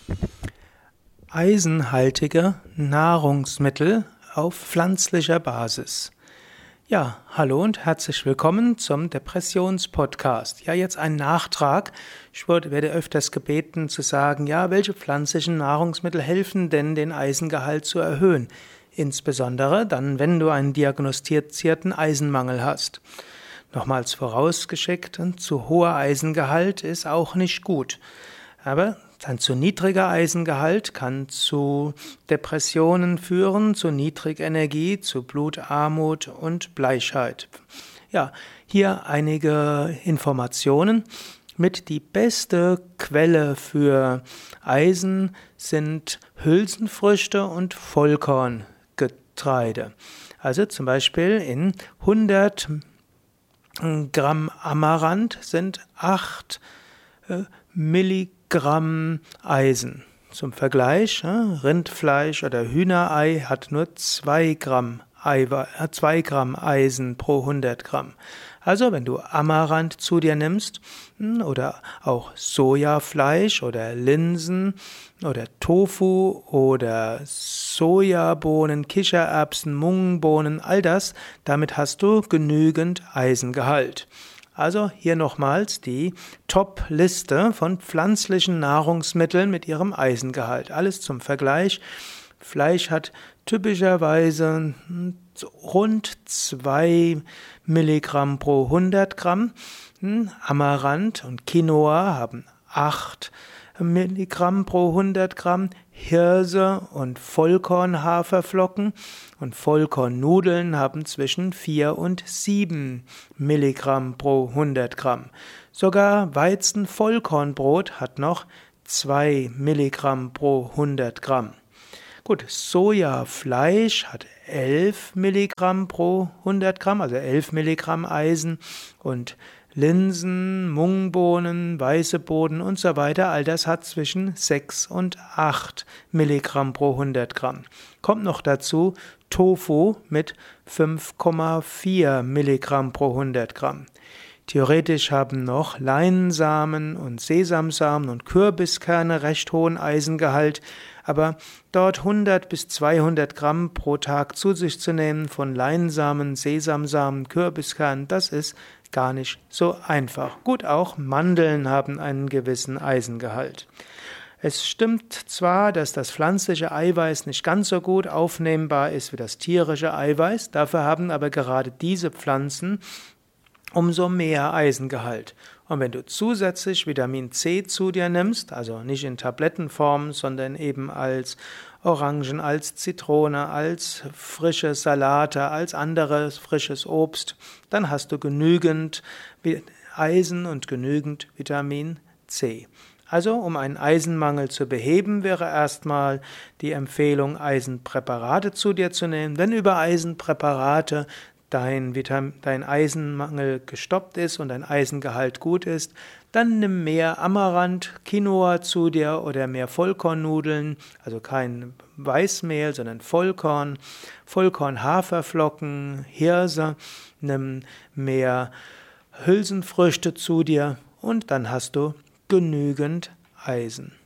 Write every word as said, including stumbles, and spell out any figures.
Eisenhaltige Nahrungsmittel auf pflanzlicher Basis. Ja, hallo und herzlich willkommen zum Depressions-Podcast. Ja, jetzt ein Nachtrag. Ich werde öfters gebeten zu sagen, ja, welche pflanzlichen Nahrungsmittel helfen denn, den Eisengehalt zu erhöhen? Insbesondere dann, wenn du einen diagnostizierten Eisenmangel hast. Nochmals vorausgeschickt, ein zu hoher Eisengehalt ist auch nicht gut. Aber ein zu niedriger Eisengehalt kann zu Depressionen führen, zu Niedrigenergie, zu Blutarmut und Bleichheit. Ja, hier einige Informationen. Mit die beste Quelle für Eisen sind Hülsenfrüchte und Vollkorngetreide. Also zum Beispiel in hundert Gramm Amaranth sind acht Milligramm Eisen. Zum Vergleich, Rindfleisch oder Hühnerei hat nur zwei Gramm, zwei Gramm Eisen pro hundert Gramm. Also wenn du Amaranth zu dir nimmst oder auch Sojafleisch oder Linsen oder Tofu oder Sojabohnen, Kichererbsen, Mungbohnen, all das, damit hast du genügend Eisengehalt. Also hier nochmals die Top-Liste von pflanzlichen Nahrungsmitteln mit ihrem Eisengehalt. Alles zum Vergleich. Fleisch hat typischerweise rund zwei Milligramm pro hundert Gramm. Amaranth und Quinoa haben acht Milligramm pro hundert Gramm. Hirse und Vollkornhaferflocken und Vollkornnudeln haben zwischen vier und sieben Milligramm pro hundert Gramm. Sogar Weizenvollkornbrot hat noch zwei Milligramm pro hundert Gramm. Gut, Sojafleisch hat elf Milligramm pro hundert Gramm, also elf Milligramm Eisen, und Linsen, Mungbohnen, weiße Bohnen und so weiter, all das hat zwischen sechs und acht Milligramm pro hundert Gramm. Kommt noch dazu Tofu mit fünf Komma vier Milligramm pro hundert Gramm. Theoretisch haben noch Leinsamen und Sesamsamen und Kürbiskerne recht hohen Eisengehalt, aber dort hundert bis zweihundert Gramm pro Tag zu sich zu nehmen von Leinsamen, Sesamsamen, Kürbiskernen, das ist gar nicht so einfach. Gut, auch Mandeln haben einen gewissen Eisengehalt. Es stimmt zwar, dass das pflanzliche Eiweiß nicht ganz so gut aufnehmbar ist wie das tierische Eiweiß, dafür haben aber gerade diese Pflanzen umso mehr Eisengehalt. Und wenn du zusätzlich Vitamin C zu dir nimmst, also nicht in Tablettenform, sondern eben als Orangen, als Zitrone, als frische Salate, als anderes frisches Obst, dann hast du genügend Eisen und genügend Vitamin C. Also, um einen Eisenmangel zu beheben, wäre erstmal die Empfehlung, Eisenpräparate zu dir zu nehmen. Wenn über Eisenpräparate dein Vitam- dein Eisenmangel gestoppt ist und dein Eisengehalt gut ist, dann nimm mehr Amaranth, Quinoa zu dir oder mehr Vollkornnudeln, also kein Weißmehl, sondern Vollkorn, Vollkornhaferflocken, Hirse, nimm mehr Hülsenfrüchte zu dir und dann hast du genügend Eisen.